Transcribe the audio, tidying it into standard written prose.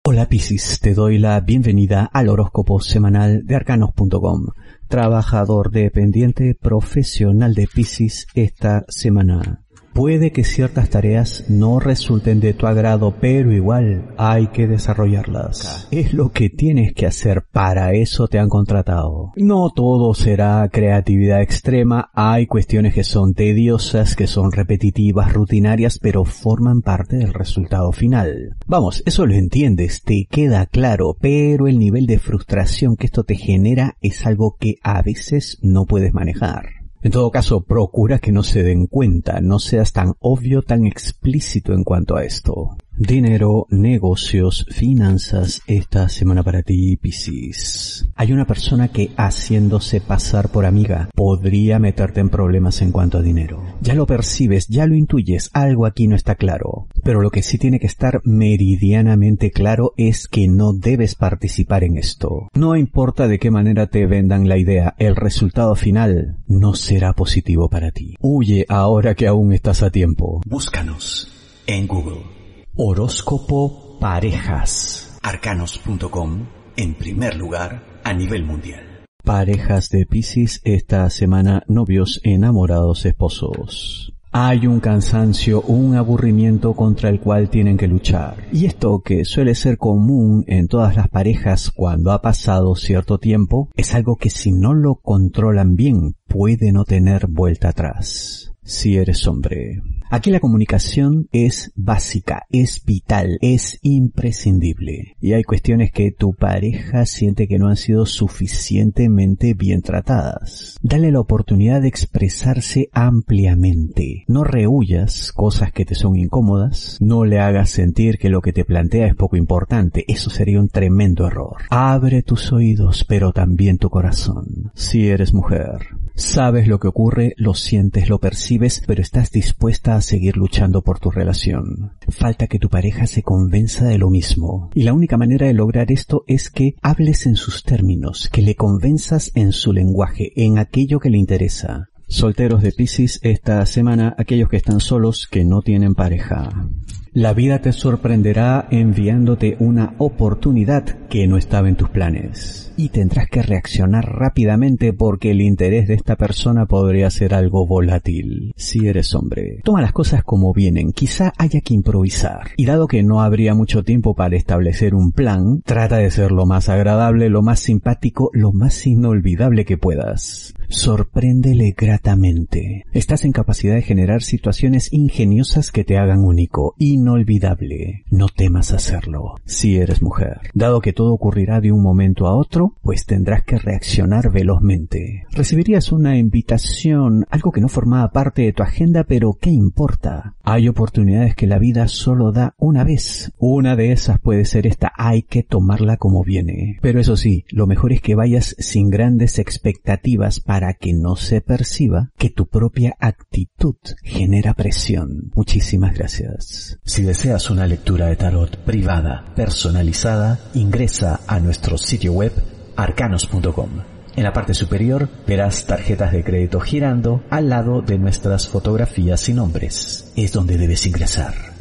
Hola Piscis, te doy la bienvenida al horóscopo semanal de arcanos.com. Trabajador dependiente profesional de Piscis esta semana. Puede que ciertas tareas no resulten de tu agrado, pero igual hay que desarrollarlas. Es lo que tienes que hacer, para eso te han contratado. No todo será creatividad extrema, hay cuestiones que son tediosas, que son repetitivas, rutinarias, pero forman parte del resultado final. Vamos, eso lo entiendes, te queda claro, pero el nivel de frustración que esto te genera es algo que a veces no puedes manejar. En todo caso, procura que no se den cuenta, no seas tan obvio, tan explícito en cuanto a esto. Dinero, negocios, finanzas, esta semana para ti, Piscis. Hay una persona que, haciéndose pasar por amiga, podría meterte en problemas en cuanto a dinero. Ya lo percibes, ya lo intuyes, algo aquí no está claro. Pero lo que sí tiene que estar meridianamente claro es que no debes participar en esto. No importa de qué manera te vendan la idea, el resultado final no será positivo para ti. Huye ahora que aún estás a tiempo. Búscanos en Google. Horóscopo Parejas. Arcanos.com, en primer lugar a nivel mundial. Parejas de Piscis, esta semana novios, enamorados, esposos. Hay un cansancio, un aburrimiento contra el cual tienen que luchar. Y esto, que suele ser común en todas las parejas cuando ha pasado cierto tiempo, es algo que si no lo controlan bien, puede no tener vuelta atrás. Si eres hombre. Aquí la comunicación es básica, es vital, es imprescindible. Y hay cuestiones que tu pareja siente que no han sido suficientemente bien tratadas. Dale la oportunidad de expresarse ampliamente. No rehuyas cosas que te son incómodas. No le hagas sentir que lo que te plantea es poco importante. Eso sería un tremendo error. Abre tus oídos, pero también tu corazón. Si eres mujer. Sabes lo que ocurre, lo sientes, lo percibes, pero estás dispuesta a seguir luchando por tu relación. Falta que tu pareja se convenza de lo mismo. Y la única manera de lograr esto es que hables en sus términos, que le convenzas en su lenguaje, en aquello que le interesa. Solteros de Piscis, esta semana, aquellos que están solos, que no tienen pareja. La vida te sorprenderá enviándote una oportunidad que no estaba en tus planes. Y tendrás que reaccionar rápidamente porque el interés de esta persona podría ser algo volátil. Si eres hombre, toma las cosas como vienen, quizá haya que improvisar. Y dado que no habría mucho tiempo para establecer un plan, trata de ser lo más agradable, lo más simpático, lo más inolvidable que puedas. Sorpréndele gratamente. Estás en capacidad de generar situaciones ingeniosas que te hagan único, inolvidable. No temas hacerlo. Si eres mujer, dado que todo ocurrirá de un momento a otro, pues tendrás que reaccionar velozmente. Recibirías una invitación, algo que no formaba parte de tu agenda, pero ¿qué importa? Hay oportunidades que la vida solo da una vez. Una de esas puede ser esta, hay que tomarla como viene. Pero eso sí, lo mejor es que vayas sin grandes expectativas para que no se perciba que tu propia actitud genera presión. Muchísimas gracias. Si deseas una lectura de tarot privada, personalizada, ingresa a nuestro sitio web arcanos.com. En la parte superior verás tarjetas de crédito girando al lado de nuestras fotografías y nombres. Es donde debes ingresar.